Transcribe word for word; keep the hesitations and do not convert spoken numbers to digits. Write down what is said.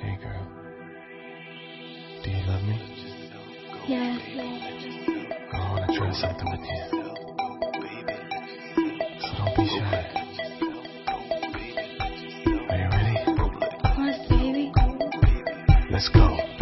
Hey girl, do you love me? Yeah. I want to try something with you. So don't be shy. Are you ready? Of course, baby. Let's go.